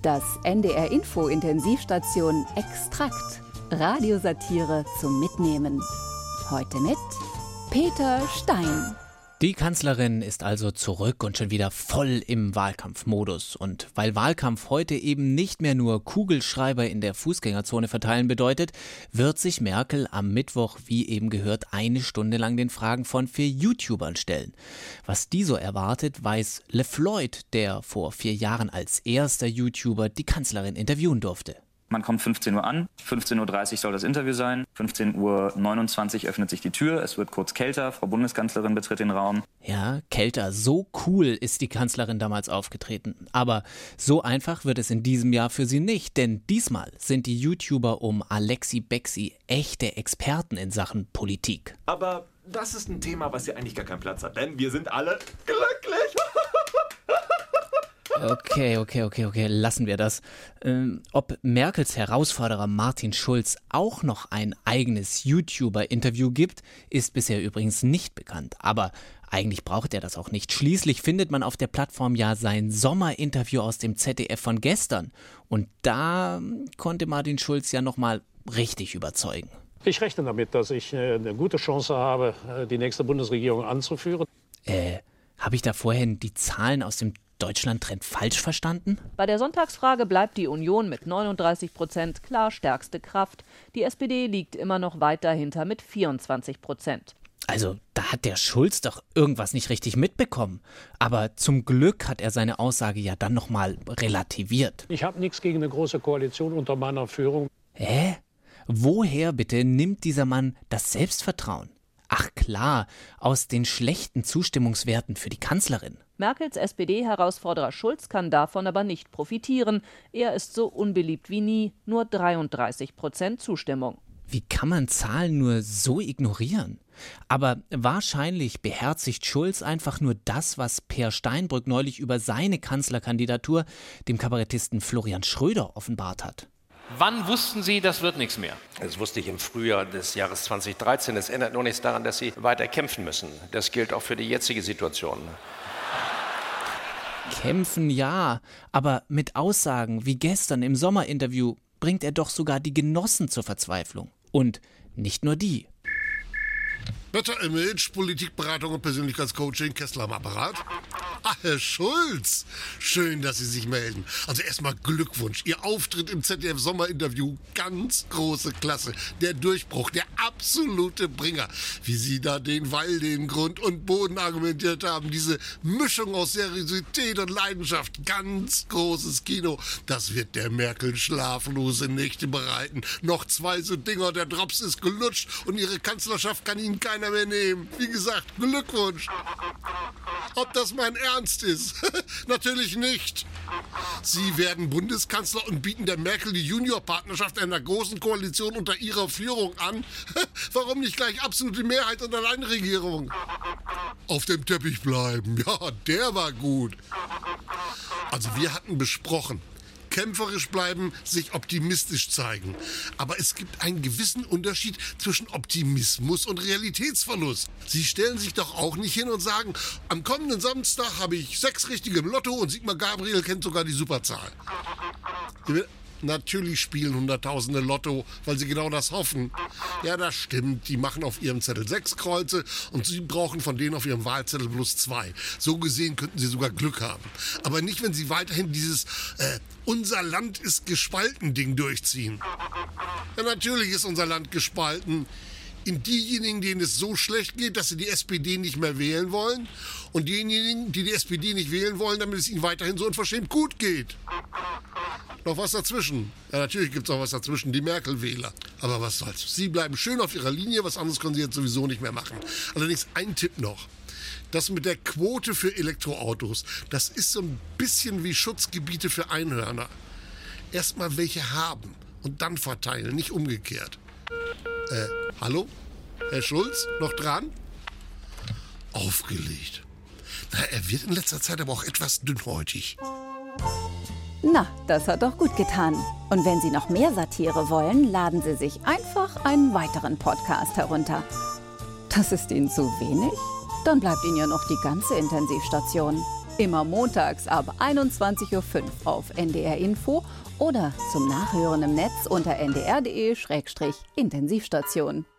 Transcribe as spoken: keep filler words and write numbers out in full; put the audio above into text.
Das N D R-Info-Intensivstation Extrakt. Radiosatire zum Mitnehmen. Heute mit Peter Stein. Die Kanzlerin ist also zurück und schon wieder voll im Wahlkampfmodus. Und weil Wahlkampf heute eben nicht mehr nur Kugelschreiber in der Fußgängerzone verteilen bedeutet, wird sich Merkel am Mittwoch, wie eben gehört, eine Stunde lang den Fragen von vier YouTubern stellen. Was die so erwartet, weiß LeFloid, der vor vier Jahren als erster YouTuber die Kanzlerin interviewen durfte. Man kommt fünfzehn Uhr an, fünfzehn Uhr dreißig soll das Interview sein, fünfzehn Uhr neunundzwanzig öffnet sich die Tür, es wird kurz kälter, Frau Bundeskanzlerin betritt den Raum. Ja, kälter, so cool ist die Kanzlerin damals aufgetreten. Aber so einfach wird es in diesem Jahr für sie nicht, denn diesmal sind die YouTuber um Alexi Bexi echte Experten in Sachen Politik. Aber das ist ein Thema, was hier eigentlich gar keinen Platz hat, denn wir sind alle glücklich. Okay, okay, okay, okay, lassen wir das. Ähm, ob Merkels Herausforderer Martin Schulz auch noch ein eigenes YouTuber-Interview gibt, ist bisher übrigens nicht bekannt. Aber eigentlich braucht er das auch nicht. Schließlich findet man auf der Plattform ja sein Sommerinterview aus dem Z D F von gestern. Und da konnte Martin Schulz ja nochmal richtig überzeugen. Ich rechne damit, dass ich eine gute Chance habe, die nächste Bundesregierung anzuführen. Äh, habe ich da vorhin die Zahlen aus dem Deutschland-Trend falsch verstanden? Bei der Sonntagsfrage bleibt die Union mit neununddreißig Prozent klar stärkste Kraft. Die S P D liegt immer noch weit dahinter mit vierundzwanzig Prozent. Also, da hat der Schulz doch irgendwas nicht richtig mitbekommen. Aber zum Glück hat er seine Aussage ja dann nochmal relativiert. Ich habe nichts gegen eine große Koalition unter meiner Führung. Hä? Woher bitte nimmt dieser Mann das Selbstvertrauen? Ach klar, aus den schlechten Zustimmungswerten für die Kanzlerin. Merkels S P D-Herausforderer Schulz kann davon aber nicht profitieren. Er ist so unbeliebt wie nie, nur dreiunddreißig Prozent Zustimmung. Wie kann man Zahlen nur so ignorieren? Aber wahrscheinlich beherzigt Schulz einfach nur das, was Peer Steinbrück neulich über seine Kanzlerkandidatur dem Kabarettisten Florian Schröder offenbart hat. Wann wussten Sie, das wird nichts mehr? Das wusste ich im Frühjahr des Jahres zweitausenddreizehn. Das ändert nur nichts daran, dass Sie weiter kämpfen müssen. Das gilt auch für die jetzige Situation. Kämpfen ja, aber mit Aussagen wie gestern im Sommerinterview bringt er doch sogar die Genossen zur Verzweiflung. Und nicht nur die. Better Image, Politikberatung und Persönlichkeitscoaching, Kessler am Apparat. Ach, Herr Schulz, schön, dass Sie sich melden. Also erstmal Glückwunsch. Ihr Auftritt im Z D F-Sommerinterview, ganz große Klasse. Der Durchbruch, der absolute Bringer. Wie Sie da den Weil, den Grund und Boden argumentiert haben. Diese Mischung aus Seriosität und Leidenschaft, ganz großes Kino. Das wird der Merkel schlaflose Nächte bereiten. Noch zwei so Dinger, der Drops ist gelutscht und Ihre Kanzlerschaft kann Ihnen keiner mehr nehmen. Wie gesagt, Glückwunsch. Ob das mein Ernst ist? Natürlich nicht. Sie werden Bundeskanzler und bieten der Merkel die Juniorpartnerschaft einer großen Koalition unter ihrer Führung an. Warum nicht gleich absolute Mehrheit und Alleinregierung? Auf dem Teppich bleiben. Ja, der war gut. Also wir hatten besprochen, kämpferisch bleiben, sich optimistisch zeigen. Aber es gibt einen gewissen Unterschied zwischen Optimismus und Realitätsverlust. Sie stellen sich doch auch nicht hin und sagen, am kommenden Samstag habe ich sechs richtige im Lotto und Sigmar Gabriel kennt sogar die Superzahl. Natürlich spielen Hunderttausende Lotto, weil sie genau das hoffen. Ja, das stimmt. Die machen auf ihrem Zettel sechs Kreuze und sie brauchen von denen auf ihrem Wahlzettel bloß zwei. So gesehen könnten sie sogar Glück haben. Aber nicht, wenn sie weiterhin dieses äh, unser Land ist gespalten Ding durchziehen. Ja, natürlich ist unser Land gespalten. In diejenigen, denen es so schlecht geht, dass sie die S P D nicht mehr wählen wollen, und diejenigen, die die S P D nicht wählen wollen, damit es ihnen weiterhin so unverschämt gut geht. Noch was dazwischen. Ja, natürlich gibt es auch was dazwischen, die Merkel-Wähler. Aber was soll's. Sie bleiben schön auf ihrer Linie, was anderes können sie jetzt sowieso nicht mehr machen. Allerdings ein Tipp noch. Das mit der Quote für Elektroautos, das ist so ein bisschen wie Schutzgebiete für Einhörner. Erstmal welche haben und dann verteilen, nicht umgekehrt. Äh, hallo? Herr Schulz, noch dran? Aufgelegt. Na, er wird in letzter Zeit aber auch etwas dünnhäutig. Na, das hat doch gut getan. Und wenn Sie noch mehr Satire wollen, laden Sie sich einfach einen weiteren Podcast herunter. Das ist Ihnen zu wenig? Dann bleibt Ihnen ja noch die ganze Intensivstation. Immer montags ab einundzwanzig Uhr fünf auf N D R Info oder zum Nachhören im Netz unter n d r punkt d e Schrägstrich Intensivstation.